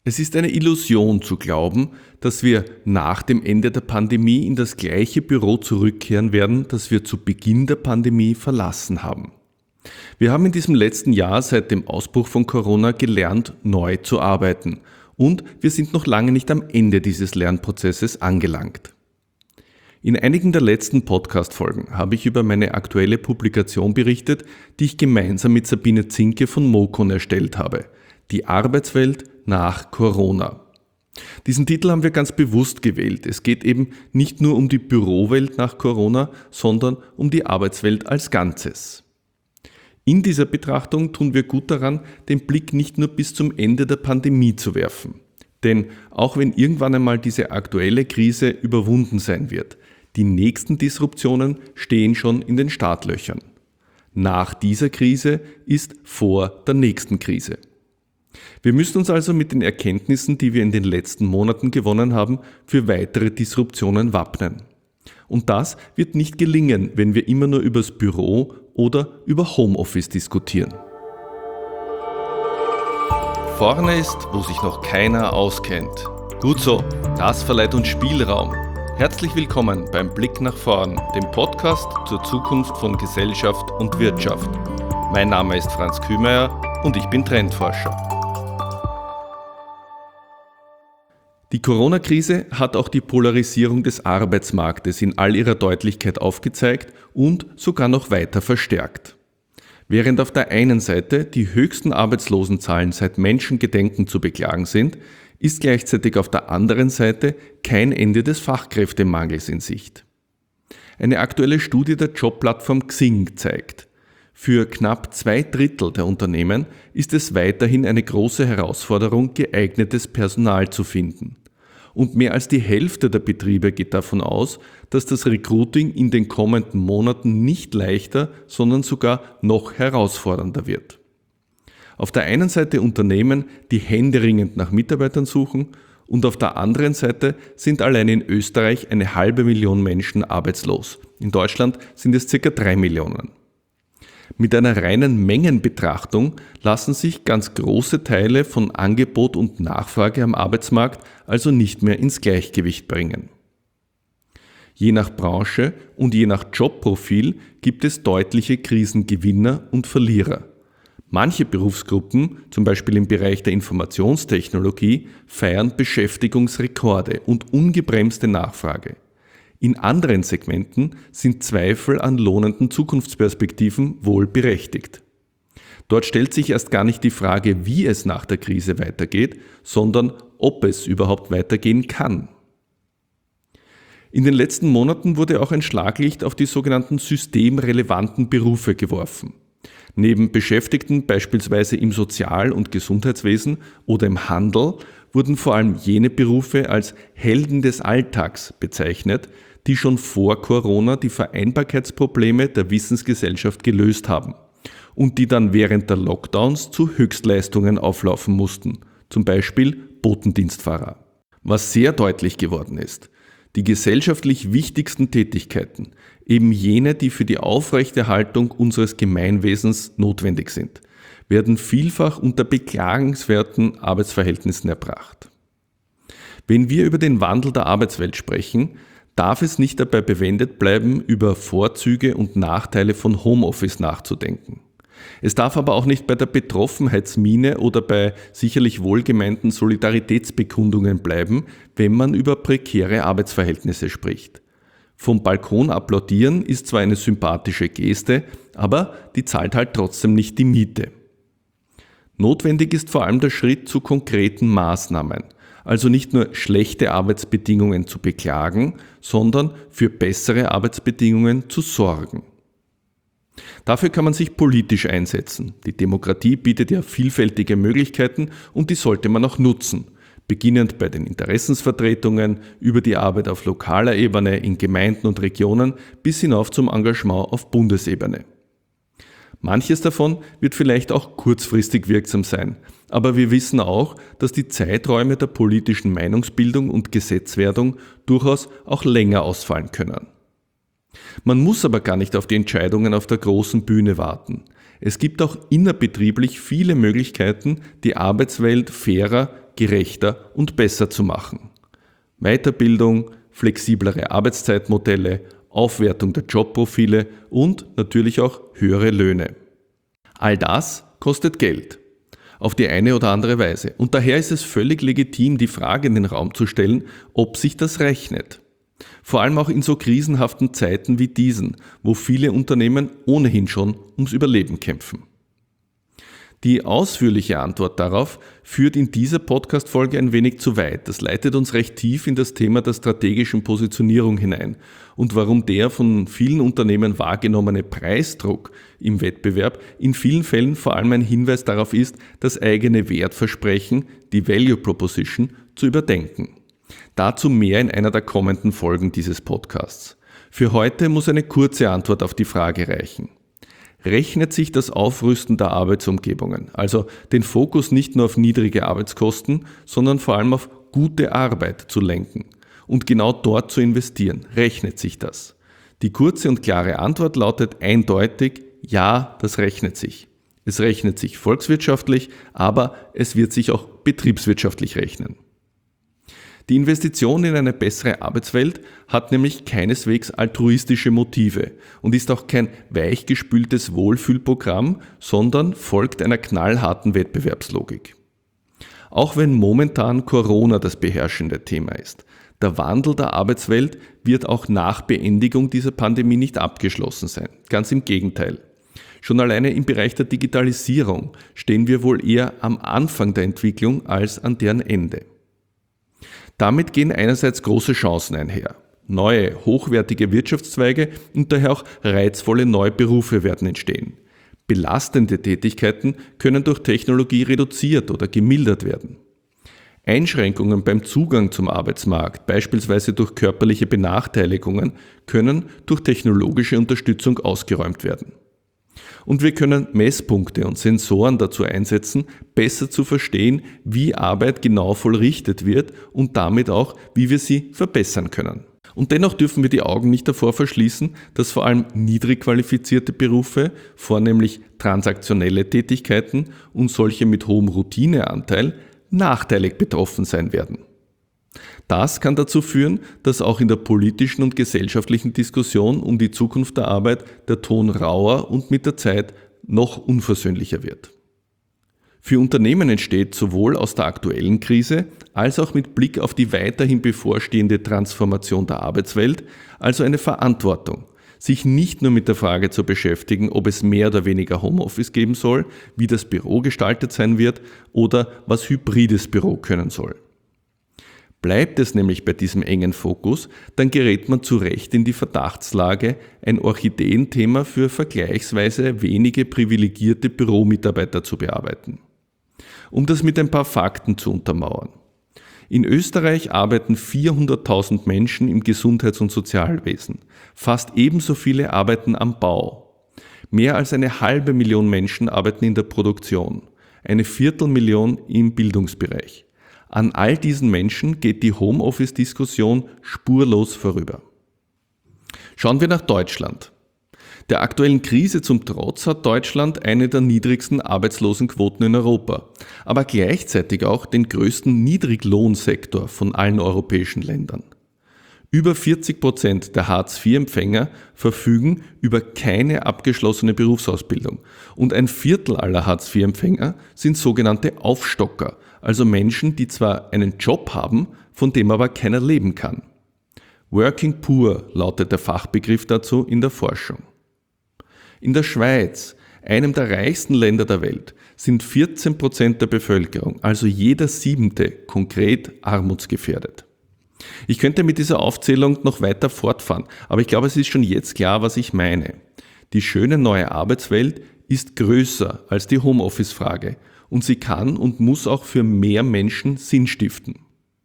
Es ist eine Illusion zu glauben, dass wir nach dem Ende der Pandemie in das gleiche Büro zurückkehren werden, das wir zu Beginn der Pandemie verlassen haben. Wir haben in diesem letzten Jahr seit dem Ausbruch von Corona gelernt, neu zu arbeiten. Und wir sind noch lange nicht am Ende dieses Lernprozesses angelangt. In einigen der letzten Podcast-Folgen habe ich über meine aktuelle Publikation berichtet, die ich gemeinsam mit Sabine Zinke von Mocon erstellt habe. Die Arbeitswelt nach Corona. Diesen Titel haben wir ganz bewusst gewählt. Es geht eben nicht nur um die Bürowelt nach Corona, sondern um die Arbeitswelt als Ganzes. In dieser Betrachtung tun wir gut daran, den Blick nicht nur bis zum Ende der Pandemie zu werfen. Denn auch wenn irgendwann einmal diese aktuelle Krise überwunden sein wird, die nächsten Disruptionen stehen schon in den Startlöchern. Nach dieser Krise ist vor der nächsten Krise. Wir müssen uns also mit den Erkenntnissen, die wir in den letzten Monaten gewonnen haben, für weitere Disruptionen wappnen. Und das wird nicht gelingen, wenn wir immer nur übers Büro oder über Homeoffice diskutieren. Vorne ist, wo sich noch keiner auskennt. Gut so, das verleiht uns Spielraum. Herzlich willkommen beim Blick nach vorn, dem Podcast zur Zukunft von Gesellschaft und Wirtschaft. Mein Name ist Franz Kühmeier und ich bin Trendforscher. Die Corona-Krise hat auch die Polarisierung des Arbeitsmarktes in all ihrer Deutlichkeit aufgezeigt und sogar noch weiter verstärkt. Während auf der einen Seite die höchsten Arbeitslosenzahlen seit Menschengedenken zu beklagen sind, ist gleichzeitig auf der anderen Seite kein Ende des Fachkräftemangels in Sicht. Eine aktuelle Studie der Jobplattform Xing zeigt, für knapp 2/3 der Unternehmen ist es weiterhin eine große Herausforderung, geeignetes Personal zu finden. Und mehr als die Hälfte der Betriebe geht davon aus, dass das Recruiting in den kommenden Monaten nicht leichter, sondern sogar noch herausfordernder wird. Auf der einen Seite Unternehmen, die händeringend nach Mitarbeitern suchen, und auf der anderen Seite sind allein in Österreich 500.000 Menschen arbeitslos. In Deutschland sind es ca. 3 Millionen. Mit einer reinen Mengenbetrachtung lassen sich ganz große Teile von Angebot und Nachfrage am Arbeitsmarkt also nicht mehr ins Gleichgewicht bringen. Je nach Branche und je nach Jobprofil gibt es deutliche Krisengewinner und Verlierer. Manche Berufsgruppen, zum Beispiel im Bereich der Informationstechnologie, feiern Beschäftigungsrekorde und ungebremste Nachfrage. In anderen Segmenten sind Zweifel an lohnenden Zukunftsperspektiven wohl berechtigt. Dort stellt sich erst gar nicht die Frage, wie es nach der Krise weitergeht, sondern ob es überhaupt weitergehen kann. In den letzten Monaten wurde auch ein Schlaglicht auf die sogenannten systemrelevanten Berufe geworfen. Neben Beschäftigten beispielsweise im Sozial- und Gesundheitswesen oder im Handel wurden vor allem jene Berufe als Helden des Alltags bezeichnet, die schon vor Corona die Vereinbarkeitsprobleme der Wissensgesellschaft gelöst haben und die dann während der Lockdowns zu Höchstleistungen auflaufen mussten, zum Beispiel Botendienstfahrer. Was sehr deutlich geworden ist: Die gesellschaftlich wichtigsten Tätigkeiten, eben jene, die für die Aufrechterhaltung unseres Gemeinwesens notwendig sind, werden vielfach unter beklagenswerten Arbeitsverhältnissen erbracht. Wenn wir über den Wandel der Arbeitswelt sprechen, darf es nicht dabei bewendet bleiben, über Vorzüge und Nachteile von Homeoffice nachzudenken. Es darf aber auch nicht bei der Betroffenheitsmiene oder bei sicherlich wohlgemeinten Solidaritätsbekundungen bleiben, wenn man über prekäre Arbeitsverhältnisse spricht. Vom Balkon applaudieren ist zwar eine sympathische Geste, aber die zahlt halt trotzdem nicht die Miete. Notwendig ist vor allem der Schritt zu konkreten Maßnahmen, also nicht nur schlechte Arbeitsbedingungen zu beklagen, sondern für bessere Arbeitsbedingungen zu sorgen. Dafür kann man sich politisch einsetzen. Die Demokratie bietet ja vielfältige Möglichkeiten und die sollte man auch nutzen. Beginnend bei den Interessensvertretungen, über die Arbeit auf lokaler Ebene in Gemeinden und Regionen bis hinauf zum Engagement auf Bundesebene. Manches davon wird vielleicht auch kurzfristig wirksam sein, aber wir wissen auch, dass die Zeiträume der politischen Meinungsbildung und Gesetzwerdung durchaus auch länger ausfallen können. Man muss aber gar nicht auf die Entscheidungen auf der großen Bühne warten. Es gibt auch innerbetrieblich viele Möglichkeiten, die Arbeitswelt fairer, gerechter und besser zu machen. Weiterbildung, flexiblere Arbeitszeitmodelle, Aufwertung der Jobprofile und natürlich auch höhere Löhne. All das kostet Geld. Auf die eine oder andere Weise. Und daher ist es völlig legitim, die Frage in den Raum zu stellen, ob sich das rechnet. Vor allem auch in so krisenhaften Zeiten wie diesen, wo viele Unternehmen ohnehin schon ums Überleben kämpfen. Die ausführliche Antwort darauf führt in dieser Podcast-Folge ein wenig zu weit. Das leitet uns recht tief in das Thema der strategischen Positionierung hinein und warum der von vielen Unternehmen wahrgenommene Preisdruck im Wettbewerb in vielen Fällen vor allem ein Hinweis darauf ist, das eigene Wertversprechen, die Value Proposition, zu überdenken. Dazu mehr in einer der kommenden Folgen dieses Podcasts. Für heute muss eine kurze Antwort auf die Frage reichen. Rechnet sich das Aufrüsten der Arbeitsumgebungen, also den Fokus nicht nur auf niedrige Arbeitskosten, sondern vor allem auf gute Arbeit zu lenken und genau dort zu investieren? Rechnet sich das? Die kurze und klare Antwort lautet eindeutig, ja, das rechnet sich. Es rechnet sich volkswirtschaftlich, aber es wird sich auch betriebswirtschaftlich rechnen. Die Investition in eine bessere Arbeitswelt hat nämlich keineswegs altruistische Motive und ist auch kein weichgespültes Wohlfühlprogramm, sondern folgt einer knallharten Wettbewerbslogik. Auch wenn momentan Corona das beherrschende Thema ist, der Wandel der Arbeitswelt wird auch nach Beendigung dieser Pandemie nicht abgeschlossen sein. Ganz im Gegenteil. Schon alleine im Bereich der Digitalisierung stehen wir wohl eher am Anfang der Entwicklung als an deren Ende. Damit gehen einerseits große Chancen einher. Neue, hochwertige Wirtschaftszweige und daher auch reizvolle neue Berufe werden entstehen. Belastende Tätigkeiten können durch Technologie reduziert oder gemildert werden. Einschränkungen beim Zugang zum Arbeitsmarkt, beispielsweise durch körperliche Benachteiligungen, können durch technologische Unterstützung ausgeräumt werden. Und wir können Messpunkte und Sensoren dazu einsetzen, besser zu verstehen, wie Arbeit genau vollrichtet wird und damit auch, wie wir sie verbessern können. Und dennoch dürfen wir die Augen nicht davor verschließen, dass vor allem niedrig qualifizierte Berufe, vornehmlich transaktionelle Tätigkeiten und solche mit hohem Routineanteil, nachteilig betroffen sein werden. Das kann dazu führen, dass auch in der politischen und gesellschaftlichen Diskussion um die Zukunft der Arbeit der Ton rauer und mit der Zeit noch unversöhnlicher wird. Für Unternehmen entsteht sowohl aus der aktuellen Krise als auch mit Blick auf die weiterhin bevorstehende Transformation der Arbeitswelt also eine Verantwortung, sich nicht nur mit der Frage zu beschäftigen, ob es mehr oder weniger Homeoffice geben soll, wie das Büro gestaltet sein wird oder was hybrides Büro können soll. Bleibt es nämlich bei diesem engen Fokus, dann gerät man zu Recht in die Verdachtslage, ein Orchideenthema für vergleichsweise wenige privilegierte Büromitarbeiter zu bearbeiten. Um das mit ein paar Fakten zu untermauern. In Österreich arbeiten 400.000 Menschen im Gesundheits- und Sozialwesen. Fast ebenso viele arbeiten am Bau. Mehr als 500.000 Menschen arbeiten in der Produktion. 250.000 im Bildungsbereich. An all diesen Menschen geht die Homeoffice-Diskussion spurlos vorüber. Schauen wir nach Deutschland. Der aktuellen Krise zum Trotz hat Deutschland eine der niedrigsten Arbeitslosenquoten in Europa, aber gleichzeitig auch den größten Niedriglohnsektor von allen europäischen Ländern. Über 40% der Hartz-IV-Empfänger verfügen über keine abgeschlossene Berufsausbildung und ein Viertel aller Hartz-IV-Empfänger sind sogenannte Aufstocker, also Menschen, die zwar einen Job haben, von dem aber keiner leben kann. Working Poor lautet der Fachbegriff dazu in der Forschung. In der Schweiz, einem der reichsten Länder der Welt, sind 14% der Bevölkerung, also jeder Siebente, konkret armutsgefährdet. Ich könnte mit dieser Aufzählung noch weiter fortfahren, aber ich glaube, es ist schon jetzt klar, was ich meine. Die schöne neue Arbeitswelt ist größer als die Homeoffice-Frage und sie kann und muss auch für mehr Menschen Sinn stiften.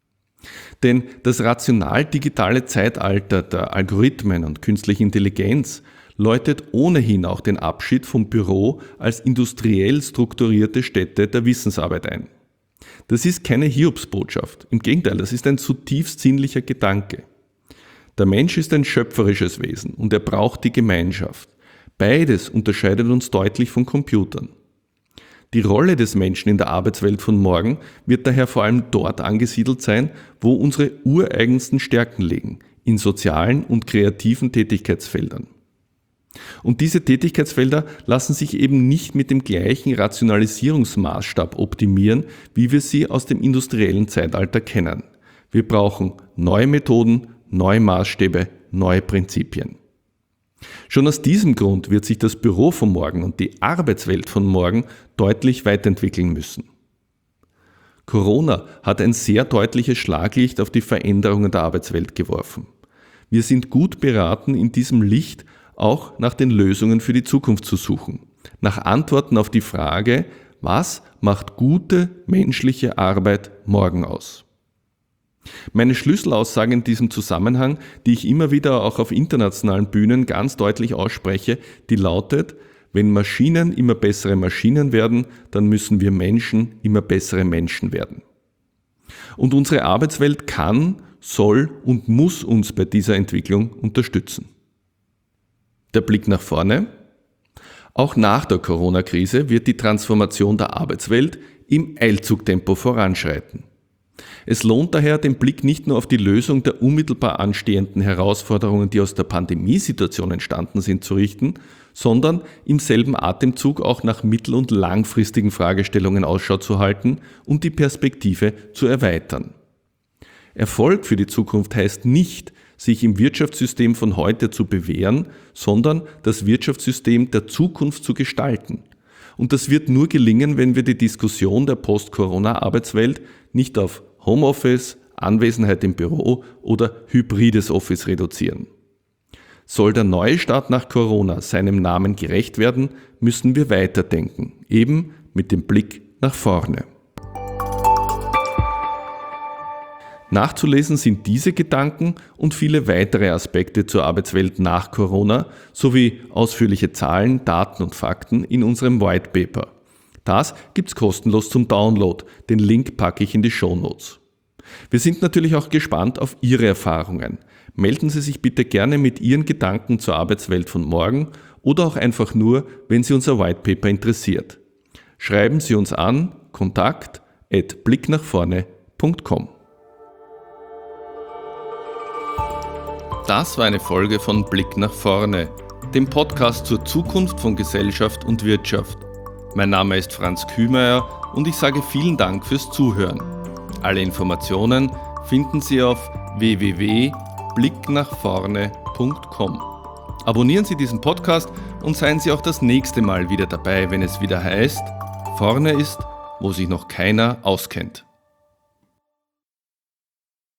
Denn das rational-digitale Zeitalter der Algorithmen und künstliche Intelligenz läutet ohnehin auch den Abschied vom Büro als industriell strukturierte Stätte der Wissensarbeit ein. Das ist keine Hiobsbotschaft, im Gegenteil, das ist ein zutiefst sinnlicher Gedanke. Der Mensch ist ein schöpferisches Wesen und er braucht die Gemeinschaft. Beides unterscheidet uns deutlich von Computern. Die Rolle des Menschen in der Arbeitswelt von morgen wird daher vor allem dort angesiedelt sein, wo unsere ureigensten Stärken liegen, in sozialen und kreativen Tätigkeitsfeldern. Und diese Tätigkeitsfelder lassen sich eben nicht mit dem gleichen Rationalisierungsmaßstab optimieren, wie wir sie aus dem industriellen Zeitalter kennen. Wir brauchen neue Methoden, neue Maßstäbe, neue Prinzipien. Schon aus diesem Grund wird sich das Büro von morgen und die Arbeitswelt von morgen deutlich weiterentwickeln müssen. Corona hat ein sehr deutliches Schlaglicht auf die Veränderungen der Arbeitswelt geworfen. Wir sind gut beraten, in diesem Licht auch nach den Lösungen für die Zukunft zu suchen, nach Antworten auf die Frage, was macht gute menschliche Arbeit morgen aus? Meine Schlüsselaussage in diesem Zusammenhang, die ich immer wieder auch auf internationalen Bühnen ganz deutlich ausspreche, die lautet, wenn Maschinen immer bessere Maschinen werden, dann müssen wir Menschen immer bessere Menschen werden. Und unsere Arbeitswelt kann, soll und muss uns bei dieser Entwicklung unterstützen. Der Blick nach vorne. Auch nach der Corona-Krise wird die Transformation der Arbeitswelt im Eilzugtempo voranschreiten. Es lohnt daher, den Blick nicht nur auf die Lösung der unmittelbar anstehenden Herausforderungen, die aus der Pandemiesituation entstanden sind, zu richten, sondern im selben Atemzug auch nach mittel- und langfristigen Fragestellungen Ausschau zu halten und die Perspektive zu erweitern. Erfolg für die Zukunft heißt nicht, sich im Wirtschaftssystem von heute zu bewähren, sondern das Wirtschaftssystem der Zukunft zu gestalten. Und das wird nur gelingen, wenn wir die Diskussion der Post-Corona-Arbeitswelt nicht auf Homeoffice, Anwesenheit im Büro oder hybrides Office reduzieren. Soll der neue Start nach Corona seinem Namen gerecht werden, müssen wir weiterdenken, eben mit dem Blick nach vorne. Nachzulesen sind diese Gedanken und viele weitere Aspekte zur Arbeitswelt nach Corona sowie ausführliche Zahlen, Daten und Fakten in unserem White Paper. Das gibt's kostenlos zum Download. Den Link packe ich in die Shownotes. Wir sind natürlich auch gespannt auf Ihre Erfahrungen. Melden Sie sich bitte gerne mit Ihren Gedanken zur Arbeitswelt von morgen oder auch einfach nur, wenn Sie unser White Paper interessiert. Schreiben Sie uns an kontakt@blicknachvorne.com. Das war eine Folge von Blick nach vorne, dem Podcast zur Zukunft von Gesellschaft und Wirtschaft. Mein Name ist Franz Kühmeier und ich sage vielen Dank fürs Zuhören. Alle Informationen finden Sie auf www.blicknachvorne.com. Abonnieren Sie diesen Podcast und seien Sie auch das nächste Mal wieder dabei, wenn es wieder heißt, vorne ist, wo sich noch keiner auskennt.